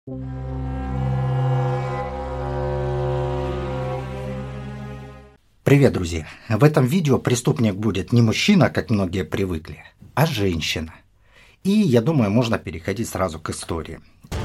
Привет, друзья! В этом видео преступник будет не мужчина, как многие привыкли, а женщина. И я думаю, можно переходить сразу к истории.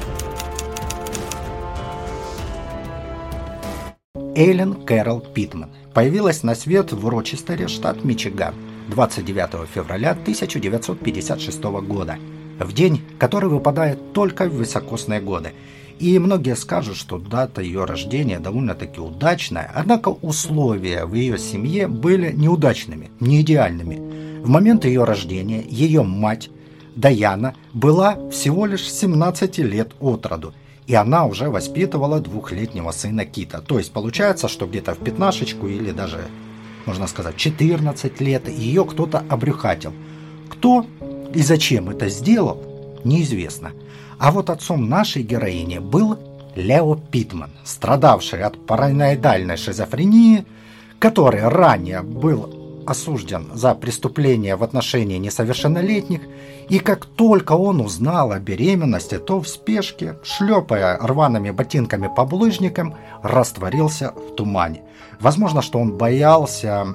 Эллен Кэрол Питман появилась на свет в Рочестере, штат Мичиган, 29 февраля 1956 года, в день, который выпадает только в високосные годы. И многие скажут, что дата ее рождения довольно-таки удачная, однако условия в ее семье были неудачными, не идеальными. В момент ее рождения ее мать, Даяна, была всего лишь 17 лет от роду, и она уже воспитывала двухлетнего сына Кита. То есть получается, что где-то в пятнашечку или даже, можно сказать, 14 лет ее кто-то обрюхатил. Кто и зачем это сделал, неизвестно. А вот отцом нашей героини был Лео Питман, страдавший от параноидальной шизофрении, который ранее был осужден за преступление в отношении несовершеннолетних, и как только он узнал о беременности, то в спешке, шлепая рваными ботинками по булыжникам, растворился в тумане. Возможно, что он боялся,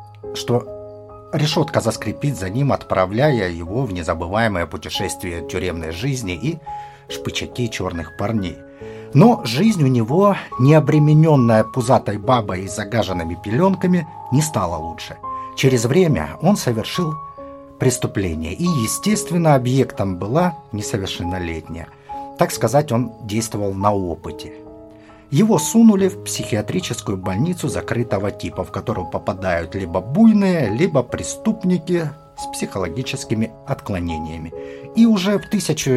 что решетка заскрипит за ним, отправляя его в незабываемое путешествие тюремной жизни и шпычаки черных парней. Но жизнь у него, не обремененная пузатой бабой и загаженными пеленками, не стала лучше. Через время он совершил преступление, и, естественно, объектом была несовершеннолетняя. Так сказать, он действовал на опыте. Его сунули в психиатрическую больницу закрытого типа, в которую попадают либо буйные, либо преступники с психологическими отклонениями. И уже в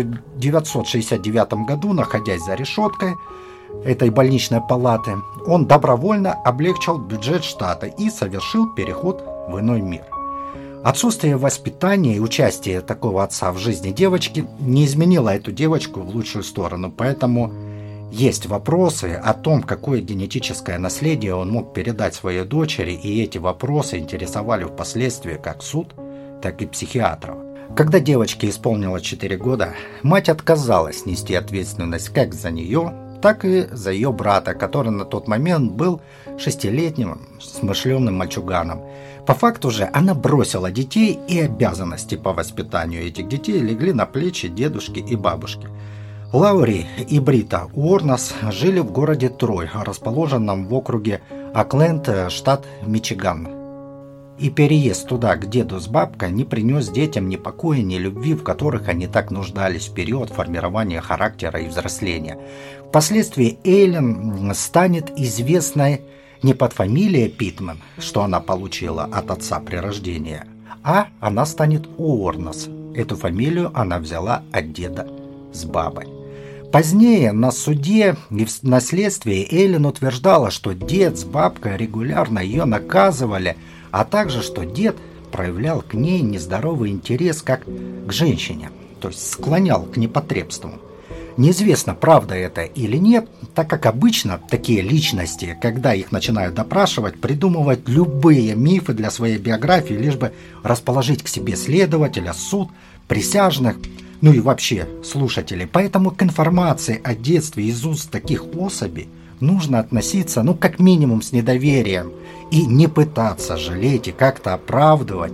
1969 году, находясь за решеткой этой больничной палаты, он добровольно облегчил бюджет штата и совершил переход в иной мир. Отсутствие воспитания и участие такого отца в жизни девочки не изменило эту девочку в лучшую сторону, поэтому есть вопросы о том, какое генетическое наследие он мог передать своей дочери, и эти вопросы интересовали впоследствии как суд, так и психиатров. Когда девочке исполнилось 4 года, мать отказалась нести ответственность как за нее, так и за ее брата, который на тот момент был 6-летним смышленым мальчуганом. По факту же она бросила детей, и обязанности по воспитанию этих детей легли на плечи дедушки и бабушки. Лаури и Брита Уорнес жили в городе Трой, расположенном в округе Окленд, штат Мичиган. И переезд туда к деду с бабкой не принес детям ни покоя, ни любви, в которых они так нуждались в период формирования характера и взросления. Впоследствии Эллен станет известной не под фамилией Питман, что она получила от отца при рождении, а она станет Уорнес. Эту фамилию она взяла от деда с бабой. Позднее на суде и на следствии Эллен утверждала, что дед с бабкой регулярно ее наказывали, а также, что дед проявлял к ней нездоровый интерес как к женщине, то есть склонял к непотребству. Неизвестно, правда это или нет, так как обычно такие личности, когда их начинают допрашивать, придумывают любые мифы для своей биографии, лишь бы расположить к себе следователя, суд, присяжных, ну и вообще слушателей. Поэтому к информации о детстве из уст таких особей нужно относиться, как минимум с недоверием, и не пытаться жалеть и как-то оправдывать,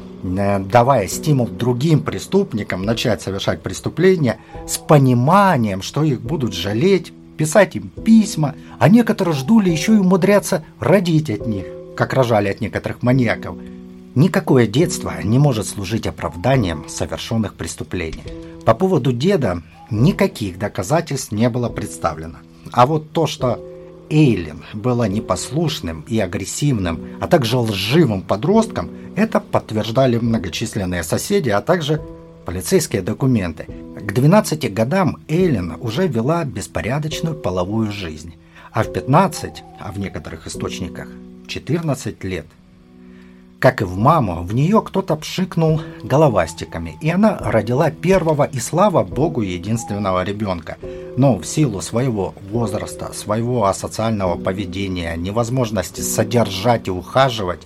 давая стимул другим преступникам начать совершать преступления с пониманием, что их будут жалеть, писать им письма, а некоторые ждали еще и умудряться родить от них, как рожали от некоторых маньяков. Никакое детство не может служить оправданием совершенных преступлений. По поводу деда никаких доказательств не было представлено. А вот то, что Эллен была непослушным и агрессивным, а также лживым подростком, это подтверждали многочисленные соседи, а также полицейские документы. К 12 годам Эллен уже вела беспорядочную половую жизнь, а в 15, а в некоторых источниках 14 лет, как и в маму, в нее кто-то пшикнул головастиками, и она родила первого и, слава богу, единственного ребенка. Но в силу своего возраста, своего асоциального поведения, невозможности содержать и ухаживать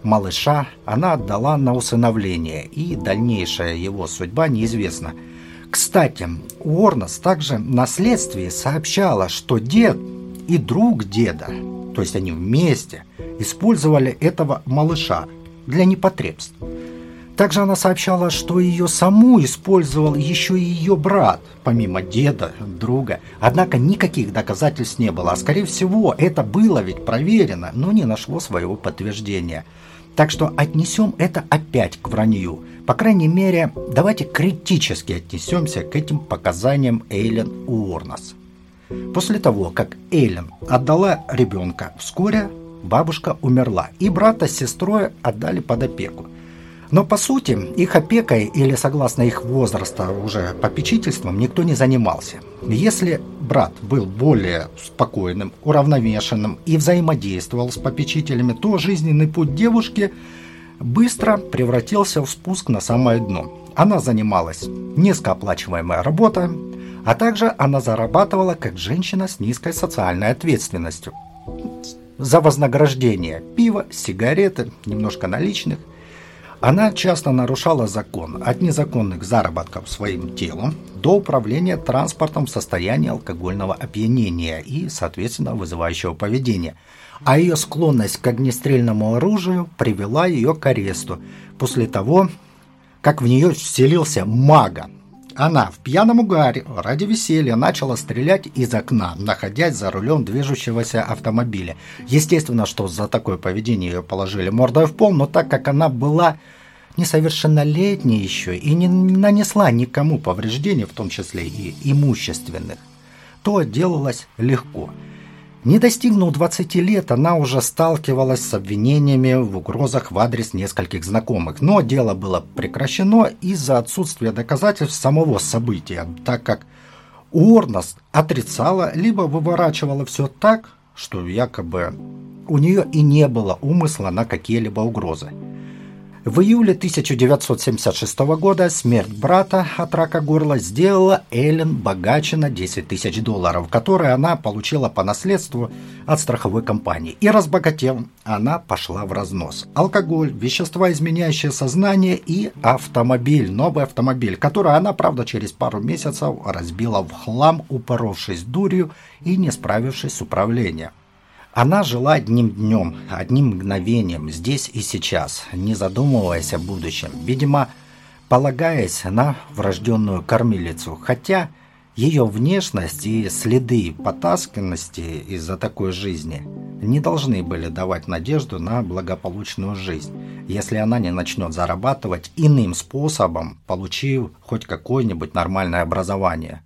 малыша, она отдала на усыновление, и дальнейшая его судьба неизвестна. Кстати, Уорнес также на следствии сообщала, что дед и друг деда, то есть они вместе, использовали этого малыша для непотребств. Также она сообщала, что ее саму использовал еще и ее брат, помимо деда, друга. Однако никаких доказательств не было. А скорее всего, это было ведь проверено, но не нашло своего подтверждения. Так что отнесем это опять к вранью. По крайней мере, давайте критически отнесемся к этим показаниям Эйлен Уорнес. После того, как Эйлен отдала ребенка, вскоре бабушка умерла, и брата с сестрой отдали под опеку. Но по сути их опекой или согласно их возраста уже попечительством никто не занимался. Если брат был более спокойным, уравновешенным и взаимодействовал с попечителями, то жизненный путь девушки быстро превратился в спуск на самое дно. Она занималась низкооплачиваемой работой, а также она зарабатывала как женщина с низкой социальной ответственностью. За вознаграждение пива, сигареты, немножко наличных. Она часто нарушала закон, от незаконных заработков своим телом до управления транспортом в состоянии алкогольного опьянения и, соответственно, вызывающего поведения. А ее склонность к огнестрельному оружию привела ее к аресту после того, как в нее вселился мага. Она в пьяном угаре ради веселья начала стрелять из окна, находясь за рулем движущегося автомобиля. Естественно, что за такое поведение ее положили мордой в пол, но так как она была несовершеннолетней еще и не нанесла никому повреждений, в том числе и имущественных, то отделалась легко. Не достигнув 20 лет, она уже сталкивалась с обвинениями в угрозах в адрес нескольких знакомых, но дело было прекращено из-за отсутствия доказательств самого события, так как Уорнес отрицала, либо выворачивала все так, что якобы у нее и не было умысла на какие-либо угрозы. В июле 1976 года смерть брата от рака горла сделала Эйлен богаче на $10 тысяч, которые она получила по наследству от страховой компании. И разбогатев, она пошла в разнос. Алкоголь, вещества, изменяющие сознание и автомобиль, новый автомобиль, который она, правда, через пару месяцев разбила в хлам, упоровшись дурью и не справившись с управлением. Она жила одним днем, одним мгновением, здесь и сейчас, не задумываясь о будущем, видимо, полагаясь на врожденную кормилицу, хотя ее внешность и следы потасканности из-за такой жизни не должны были давать надежду на благополучную жизнь, если она не начнет зарабатывать иным способом, получив хоть какое-нибудь нормальное образование.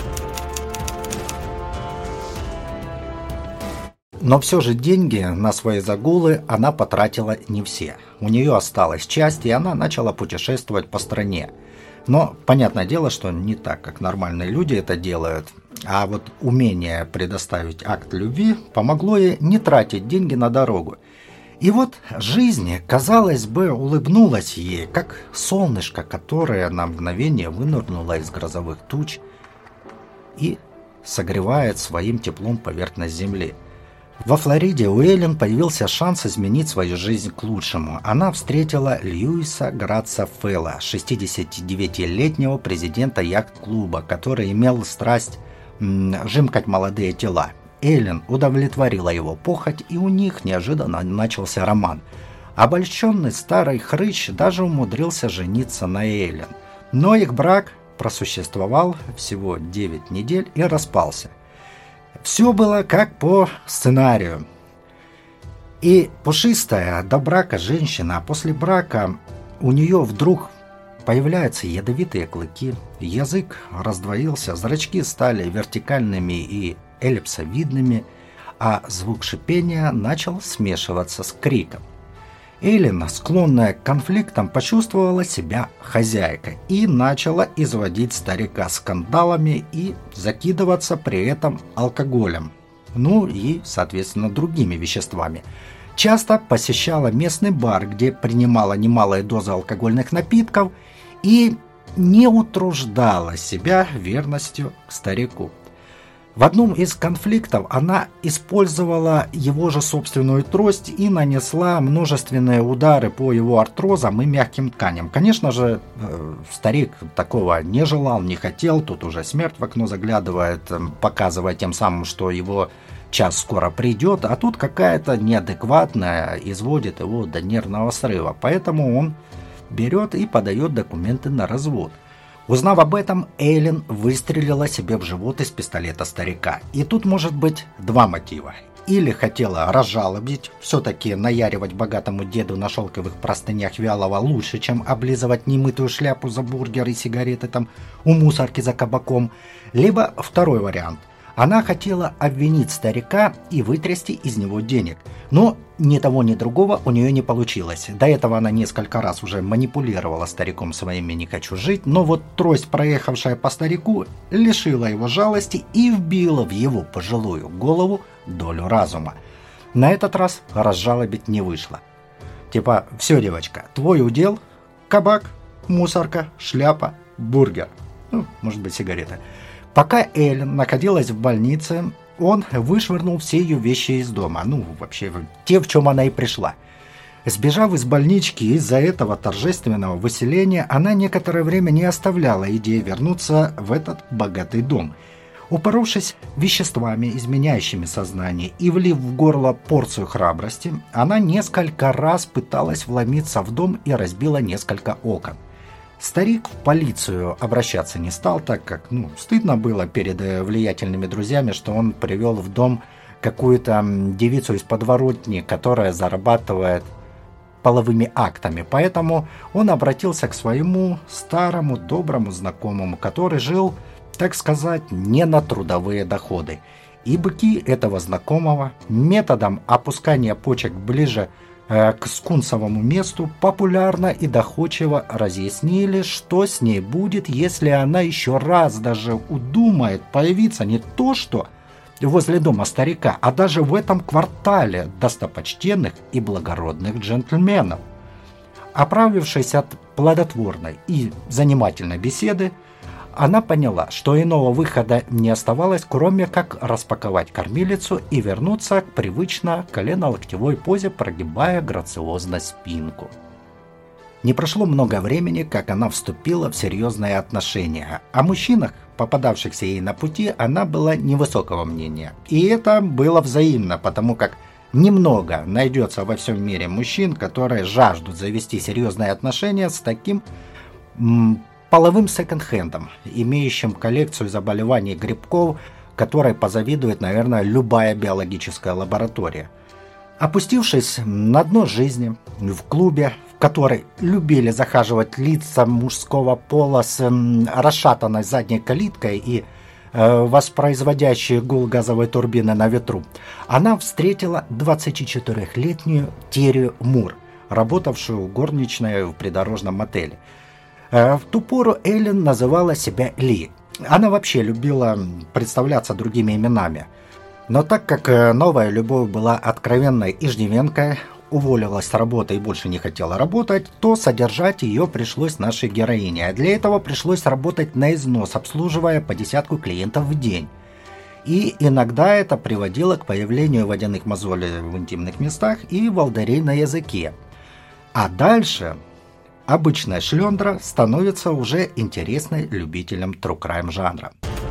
Но все же деньги на свои загулы она потратила не все. У нее осталась часть, и она начала путешествовать по стране. Но понятное дело, что не так, как нормальные люди это делают. А вот умение предоставить акт любви помогло ей не тратить деньги на дорогу. И вот жизнь, казалось бы, улыбнулась ей, как солнышко, которое на мгновение вынырнуло из грозовых туч и согревает своим теплом поверхность земли. Во Флориде у Эйлен появился шанс изменить свою жизнь к лучшему. Она встретила Льюиса Граца Фэлла, 69-летнего президента яхт-клуба, который имел страсть жимкать молодые тела. Эйлен удовлетворила его похоть, и у них неожиданно начался роман. Обольщенный старый хрыч даже умудрился жениться на Эйлен. Но их брак просуществовал всего 9 недель и распался. Все было как по сценарию. И пушистая до брака женщина, а после брака у нее вдруг появляются ядовитые клыки, язык раздвоился, зрачки стали вертикальными и эллипсовидными, а звук шипения начал смешиваться с криком. Эйлен, склонная к конфликтам, почувствовала себя хозяйкой и начала изводить старика скандалами и закидываться при этом алкоголем, ну и, соответственно, другими веществами. Часто посещала местный бар, где принимала немалые дозы алкогольных напитков и не утруждала себя верностью к старику. В одном из конфликтов она использовала его же собственную трость и нанесла множественные удары по его артрозам и мягким тканям. Конечно же, старик такого не желал, не хотел, тут уже смерть в окно заглядывает, показывая тем самым, что его час скоро придет, а тут какая-то неадекватная изводит его до нервного срыва, поэтому он берет и подает документы на развод. Узнав об этом, Эйлин выстрелила себе в живот из пистолета старика. И тут может быть два мотива. Или хотела разжалобить, все-таки наяривать богатому деду на шелковых простынях вялого лучше, чем облизывать немытую шляпу за бургер и сигареты там у мусорки за кабаком. Либо второй вариант. Она хотела обвинить старика и вытрясти из него денег. Но ни того, ни другого у нее не получилось. До этого она несколько раз уже манипулировала стариком своими «не хочу жить», но вот трость, проехавшая по старику, лишила его жалости и вбила в его пожилую голову долю разума. На этот раз разжалобить не вышло. Типа: все, девочка, твой удел – кабак, мусорка, шляпа, бургер. Ну, может быть, сигареты. Пока Эйлин находилась в больнице, он вышвырнул все ее вещи из дома. Ну, вообще, те, в чем она и пришла. Сбежав из больнички из-за этого торжественного выселения, она некоторое время не оставляла идеи вернуться в этот богатый дом. Упоровшись веществами, изменяющими сознание, и влив в горло порцию храбрости, она несколько раз пыталась вломиться в дом и разбила несколько окон. Старик в полицию обращаться не стал, так как стыдно было перед влиятельными друзьями, что он привел в дом какую-то девицу из подворотни, которая зарабатывает половыми актами. Поэтому он обратился к своему старому доброму знакомому, который жил, так сказать, не на трудовые доходы. И быки этого знакомого методом опускания почек ближе к скунсовому месту популярно и доходчиво разъяснили, что с ней будет, если она еще раз даже удумает появиться не то что возле дома старика, а даже в этом квартале достопочтенных и благородных джентльменов. Оправившись от плодотворной и занимательной беседы, она поняла, что иного выхода не оставалось, кроме как распаковать кормилицу и вернуться к привычно колено-локтевой позе, прогибая грациозно спинку. Не прошло много времени, как она вступила в серьезные отношения. О мужчинах, попадавшихся ей на пути, она была невысокого мнения. И это было взаимно, потому как немного найдется во всем мире мужчин, которые жаждут завести серьезные отношения с таким половым секонд-хендом, имеющим коллекцию заболеваний грибков, которой позавидует, наверное, любая биологическая лаборатория. Опустившись на дно жизни в клубе, в который любили захаживать лица мужского пола с расшатанной задней калиткой и воспроизводящие гул газовой турбины на ветру, она встретила 24-летнюю Террию Мур, работавшую горничной в придорожном мотеле. В ту пору Эйлин называла себя Ли. Она вообще любила представляться другими именами. Но так как новая любовь была откровенной иждивенкой, уволилась с работы и больше не хотела работать, то содержать ее пришлось нашей героине. А для этого пришлось работать на износ, обслуживая по десятку клиентов в день. И иногда это приводило к появлению водяных мозолей в интимных местах и волдырей на языке. А дальше обычная шлендра становится уже интересной любителям true crime жанра.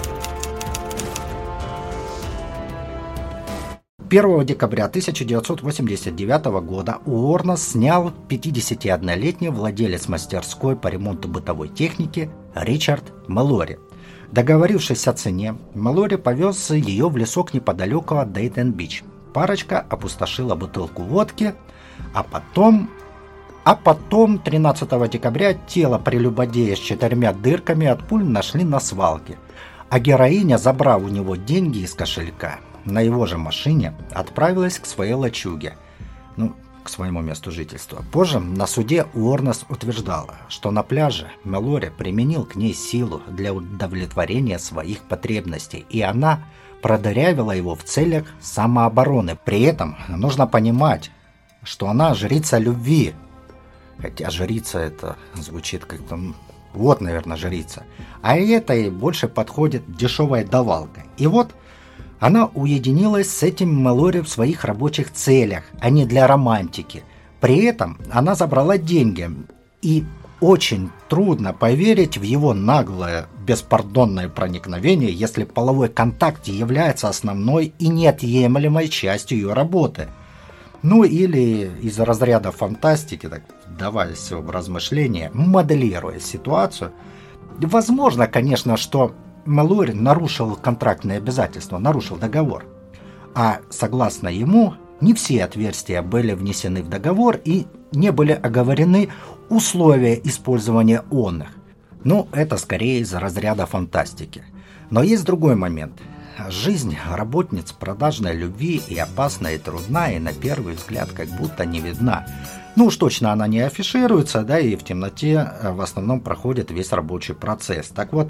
1 декабря 1989 года Уорнес снял 51-летний владелец мастерской по ремонту бытовой техники Ричард Мэлори. Договорившись о цене, Мэлори повез ее в лесок неподалеку от Дейтон-Бич. Парочка опустошила бутылку водки, а потом 13 декабря тело прелюбодея с 4 дырками от пуль нашли на свалке, а героиня, забрав у него деньги из кошелька, на его же машине отправилась к своей лачуге, к своему месту жительства. Позже на суде Уорнес утверждала, что на пляже Мэлори применил к ней силу для удовлетворения своих потребностей, и она продырявила его в целях самообороны. При этом нужно понимать, что она жрица любви. Хотя жрица это звучит как-то Вот, наверное, жрица. А этой больше подходит дешевая давалка. И вот она уединилась с этим Мэлори в своих рабочих целях, а не для романтики. При этом она забрала деньги. И очень трудно поверить в его наглое, беспардонное проникновение, если половой контакт является основной и неотъемлемой частью ее работы. Ну или из разряда фантастики, так вдаваясь в размышления, моделируя ситуацию. Возможно, конечно, что Мэлори нарушил контрактные обязательства, нарушил договор. А согласно ему, не все отверстия были внесены в договор и не были оговорены условия использования онных. Ну, это скорее из разряда фантастики. Но есть другой момент. Жизнь работниц продажной любви и опасна, и трудна, и на первый взгляд как будто не видна. Ну уж точно она не афишируется, да, и в темноте в основном проходит весь рабочий процесс. Так вот,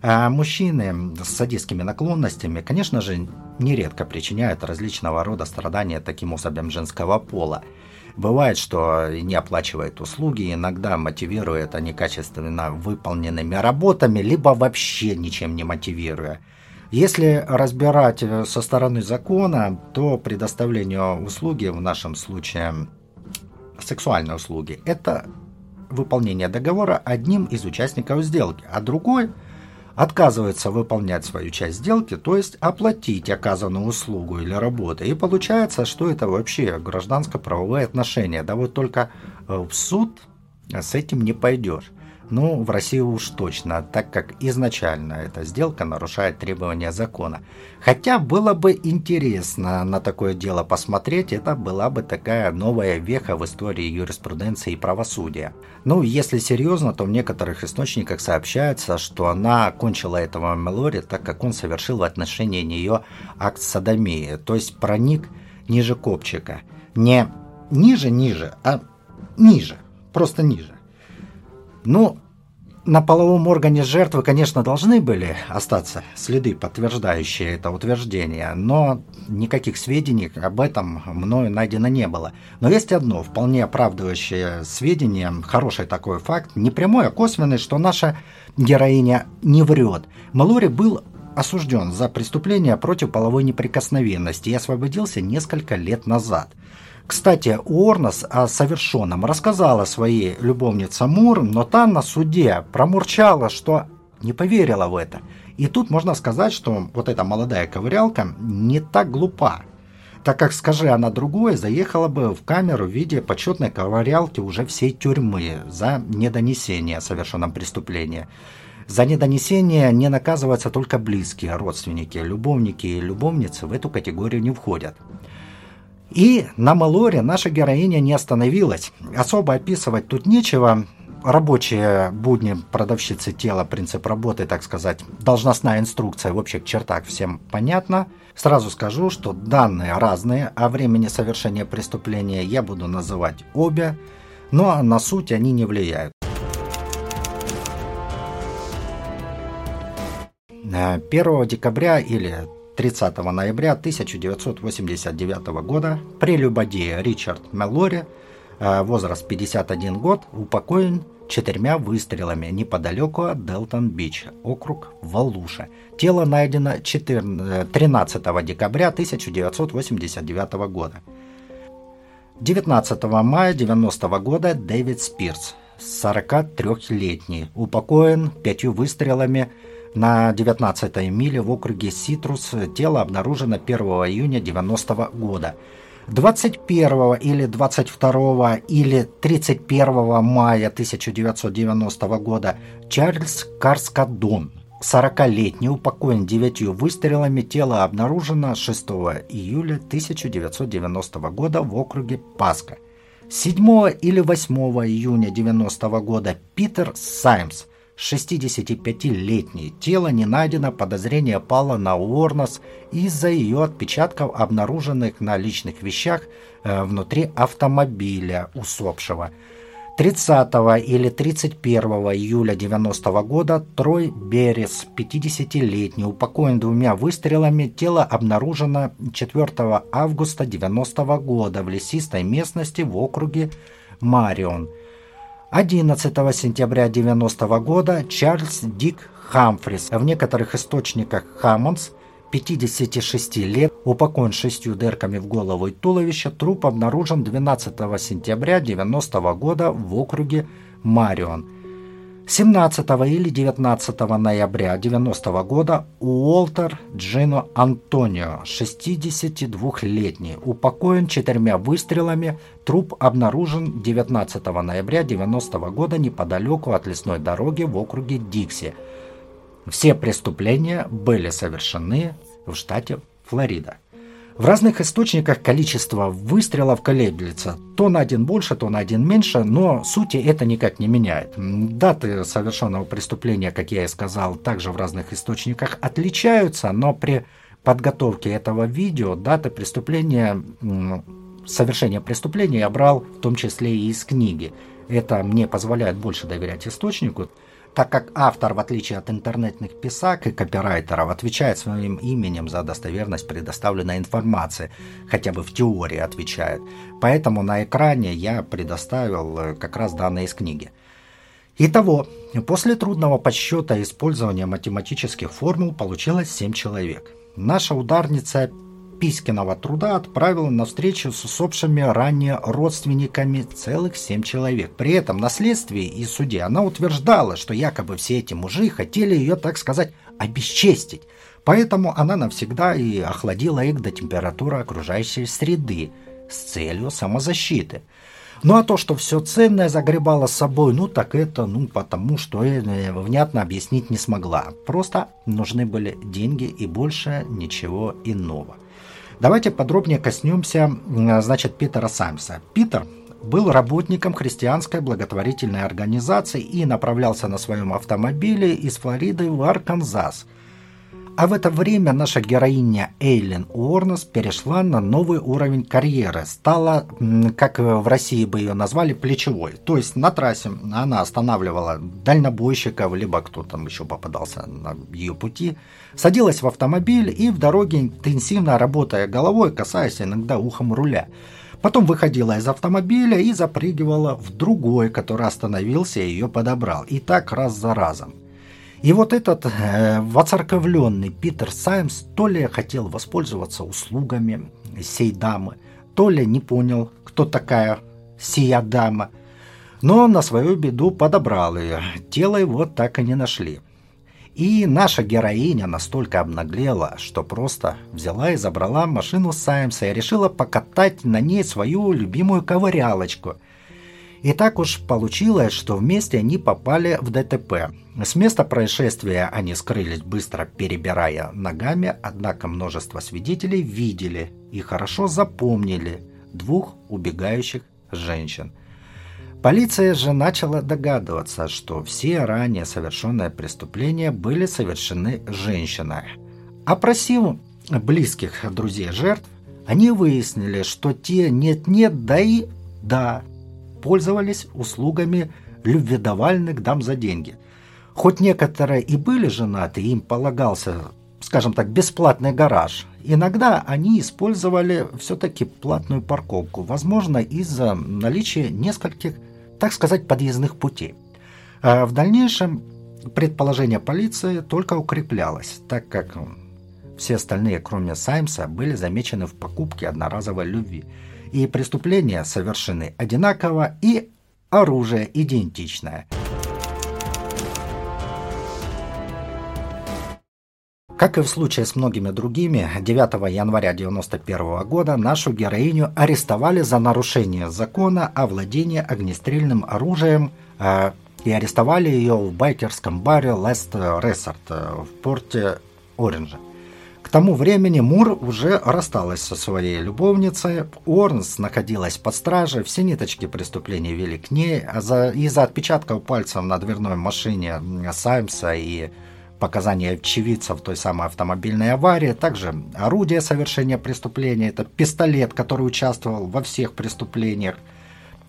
мужчины с садистскими наклонностями, конечно же, нередко причиняют различного рода страдания таким особям женского пола. Бывает, что не оплачивают услуги, иногда мотивируют некачественно выполненными работами, либо вообще ничем не мотивируя. Если разбирать со стороны закона, то предоставление услуги, в нашем случае сексуальной услуги, это выполнение договора одним из участников сделки, а другой отказывается выполнять свою часть сделки, то есть оплатить оказанную услугу или работу. И получается, что это вообще гражданско-правовые отношения. Да вот только в суд с этим не пойдешь. Ну, в России уж точно, так как изначально эта сделка нарушает требования закона. Хотя было бы интересно на такое дело посмотреть, это была бы такая новая веха в истории юриспруденции и правосудия. Ну, если серьезно, то в некоторых источниках сообщается, что она кончила этого Мэлори, так как он совершил в отношении нее акт содомии, то есть проник ниже копчика. Не ниже, а ниже, просто ниже. Ну, на половом органе жертвы, конечно, должны были остаться следы, подтверждающие это утверждение, но никаких сведений об этом мною найдено не было. Но есть одно, вполне оправдывающее сведения, хороший такой факт, не прямой, а косвенный, что наша героиня не врет. Мэлори был осужден за преступление против половой неприкосновенности и освободился несколько лет назад. Кстати, Уорнес о совершенном рассказала своей любовнице Мур, но та на суде промурчала, что не поверила в это. И тут можно сказать, что вот эта молодая ковырялка не так глупа, так как, скажи она другое, заехала бы в камеру в виде почетной ковырялки уже всей тюрьмы за недонесение о совершенном преступлении. За недонесение не наказываются только близкие, родственники, любовники и любовницы в эту категорию не входят. И на Мэлори наша героиня не остановилась. Особо описывать тут нечего. Рабочие будни продавщицы тела, принцип работы, так сказать, должностная инструкция в общих чертах всем понятно. Сразу скажу, что данные разные, а времени совершения преступления я буду называть обе, но на суть они не влияют. 1 декабря или 30 ноября 1989 года прелюбодей Ричард Мэлори, возраст 51 год, упокоен 4 выстрелами неподалеку от Делтон-Бич, округ Валуша. Тело найдено 13 декабря 1989 года. 19 мая 1990 года Дэвид Спирс, 43-летний, упокоен 5 выстрелами на 19-й миле в округе Ситрус. Тело обнаружено 1 июня 1990 года. 21 или 22 или 31 мая 1990 года Чарльз Карскадон, 40-летний, упокоен 9 выстрелами. Тело обнаружено 6 июля 1990 года в округе Паско. 7 или 8 июня 1990 года Питер Саймс, 65-летний. Тело не найдено, подозрение пало на Уорнес из-за ее отпечатков, обнаруженных на личных вещах внутри автомобиля усопшего. 30 или 31 июля 1990 года Трой Беррис, 50-летний, упокоен 2 выстрелами. Тело обнаружено 4 августа 1990 года в лесистой местности в округе Марион. 11 сентября 1990 года Чарльз Дик Хамфрис, в некоторых источниках Хаммонс, 56 лет, упокоен 6 дырками в голову и туловище. Труп обнаружен 12 сентября 1990 года в округе Марион. 17 или 19 ноября 1990 года Уолтер Джино Антонио, 62-летний, упокоен 4 выстрелами. Труп обнаружен 19 ноября 1990 года неподалеку от лесной дороги в округе Дикси. Все преступления были совершены в штате Флорида. В разных источниках количество выстрелов колеблется. То на один больше, то на один меньше, но сути это никак не меняет. Даты совершенного преступления, как я и сказал, также в разных источниках отличаются, но при подготовке этого видео даты преступления, совершения преступления я брал в том числе и из книги. Это мне позволяет больше доверять источнику, так как автор, в отличие от интернетных писак и копирайтеров, отвечает своим именем за достоверность предоставленной информации, хотя бы в теории отвечает. Поэтому на экране я предоставил как раз данные из книги. Итого, после трудного подсчета и использования математических формул получилось 7 человек. Наша ударница Писькиного труда отправила на встречу с усопшими ранее родственниками целых 7 человек. При этом на следствии и суде она утверждала, что якобы все эти мужи хотели ее, так сказать, обесчестить. Поэтому она навсегда и охладила их до температуры окружающей среды с целью самозащиты. Ну а то, что все ценное загребало с собой, так это, потому что внятно объяснить не смогла. Просто нужны были деньги и больше ничего иного. Давайте подробнее коснемся, Питера Саймса. Питер был работником христианской благотворительной организации и направлялся на своем автомобиле из Флориды в Арканзас. А в это время наша героиня Эйлин Уорнес перешла на новый уровень карьеры. Стала, как в России бы ее назвали, плечевой. То есть на трассе она останавливала дальнобойщиков, либо кто там еще попадался на ее пути. Садилась в автомобиль и в дороге, интенсивно работая головой, касаясь иногда ухом руля. Потом выходила из автомобиля и запрыгивала в другой, который остановился и ее подобрал. И так раз за разом. И вот этот воцерковленный Питер Саймс то ли хотел воспользоваться услугами сей дамы, то ли не понял, кто такая сия дама, но на свою беду подобрал ее. Тело его так и не нашли. И наша героиня настолько обнаглела, что просто взяла и забрала машину Саймса и решила покатать на ней свою любимую ковырялочку. И так уж получилось, что вместе они попали в ДТП. С места происшествия они скрылись, быстро перебирая ногами, однако множество свидетелей видели и хорошо запомнили 2 убегающих женщин. Полиция же начала догадываться, что все ранее совершенные преступления были совершены женщиной. Опросив близких друзей жертв, они выяснили, что те нет-нет, да и да, пользовались услугами любведовальных дам за деньги. Хоть некоторые и были женаты, им полагался, скажем так, бесплатный гараж, иногда они использовали все-таки платную парковку, возможно, из-за наличия нескольких, так сказать, подъездных путей. В дальнейшем предположение полиции только укреплялось, так как все остальные, кроме Саймса, были замечены в покупке одноразовой любви. И преступления совершены одинаково, и оружие идентичное. Как и в случае с многими другими, 9 января 1991 года нашу героиню арестовали за нарушение закона о владении огнестрельным оружием и арестовали ее в байкерском баре Last Resort в порте Ориндж. К тому времени Мур уже рассталась со своей любовницей, Уорнс находилась под стражей, все ниточки преступления вели к ней, из-за отпечатков пальцев на дверной машине Саймса и показания очевидцев той самой автомобильной аварии, также орудие совершения преступления, это пистолет, который участвовал во всех преступлениях,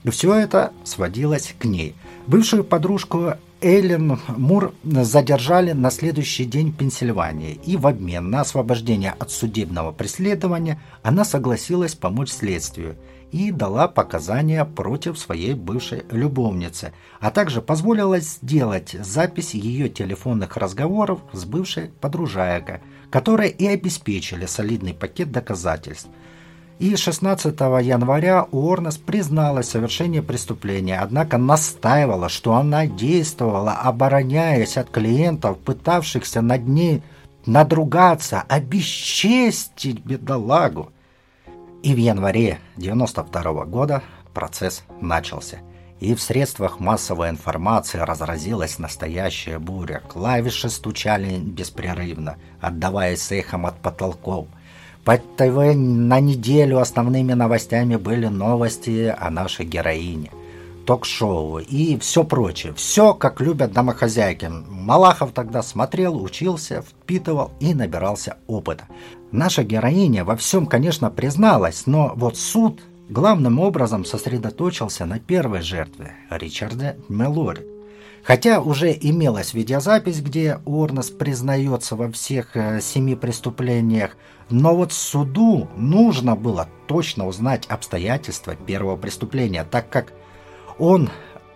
Все это сводилось к ней. Бывшую подружку Эллен Мур задержали на следующий день в Пенсильвании, и в обмен на освобождение от судебного преследования она согласилась помочь следствию и дала показания против своей бывшей любовницы, а также позволила сделать запись ее телефонных разговоров с бывшей подружайкой, которые и обеспечили солидный пакет доказательств. И 16 января Уорнес призналась в совершении преступления, однако настаивала, что она действовала, обороняясь от клиентов, пытавшихся над ней надругаться, обесчестить бедолагу. И в январе 92 года процесс начался. И в средствах массовой информации разразилась настоящая буря. Клавиши стучали беспрерывно, отдаваясь эхом от потолков. По ТВ на неделю основными новостями были новости о нашей героине, ток-шоу и все прочее. Все, как любят домохозяйки. Малахов тогда смотрел, учился, впитывал и набирался опыта. Наша героиня во всем, конечно, призналась, но вот суд главным образом сосредоточился на первой жертве – Ричарде Мэлори. Хотя уже имелась видеозапись, где Уорнес признается во всех 7 преступлениях, но вот суду нужно было точно узнать обстоятельства первого преступления, так как он,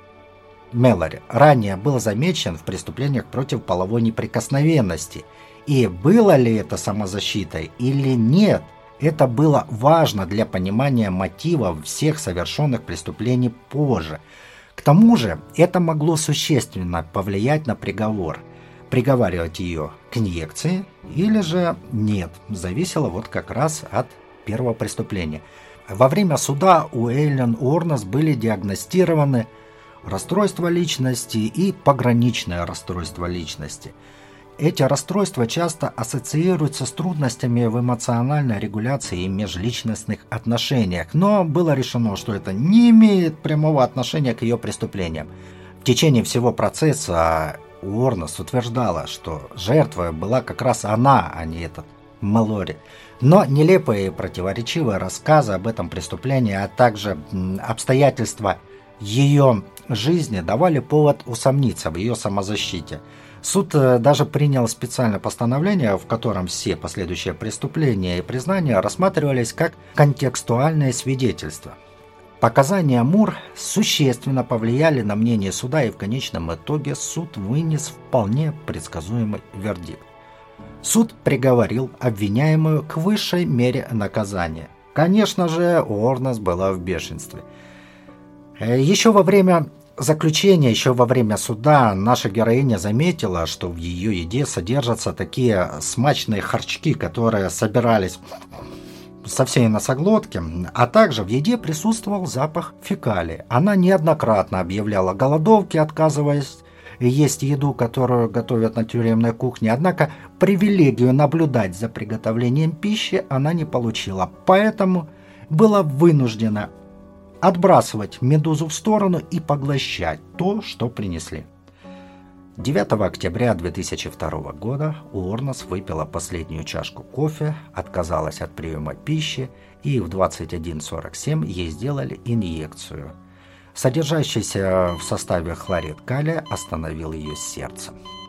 Мэлори, ранее был замечен в преступлениях против половой неприкосновенности. И было ли это самозащитой или нет, это было важно для понимания мотивов всех совершенных преступлений позже. К тому же это могло существенно повлиять на приговор. Приговаривать ее к инъекции или же нет, зависело вот как раз от первого преступления. Во время суда у Эллен Уорнес были диагностированы расстройство личности и пограничное расстройство личности. Эти расстройства часто ассоциируются с трудностями в эмоциональной регуляции и межличностных отношениях, но было решено, что это не имеет прямого отношения к ее преступлениям. В течение всего процесса Уорнес утверждала, что жертвой была как раз она, а не этот Мэлори. Но нелепые и противоречивые рассказы об этом преступлении, а также обстоятельства ее жизни давали повод усомниться в ее самозащите. Суд даже принял специальное постановление, в котором все последующие преступления и признания рассматривались как контекстуальные свидетельства. Показания Мур существенно повлияли на мнение суда, и в конечном итоге суд вынес вполне предсказуемый вердикт. Суд приговорил обвиняемую к высшей мере наказания. Конечно же, Уорнес была в бешенстве. Еще во время заключения, еще во время суда наша героиня заметила, что в ее еде содержатся такие смачные харчки, которые собирались со всей носоглотки, а также в еде присутствовал запах фекалий. Она неоднократно объявляла голодовки, отказываясь есть еду, которую готовят на тюремной кухне, однако привилегию наблюдать за приготовлением пищи она не получила, поэтому была вынуждена отбрасывать медузу в сторону и поглощать то, что принесли. 9 октября 2002 года Уорнес выпила последнюю чашку кофе, отказалась от приема пищи, и в 21:47 ей сделали инъекцию. Содержащийся в составе хлорид калия остановил ее сердце.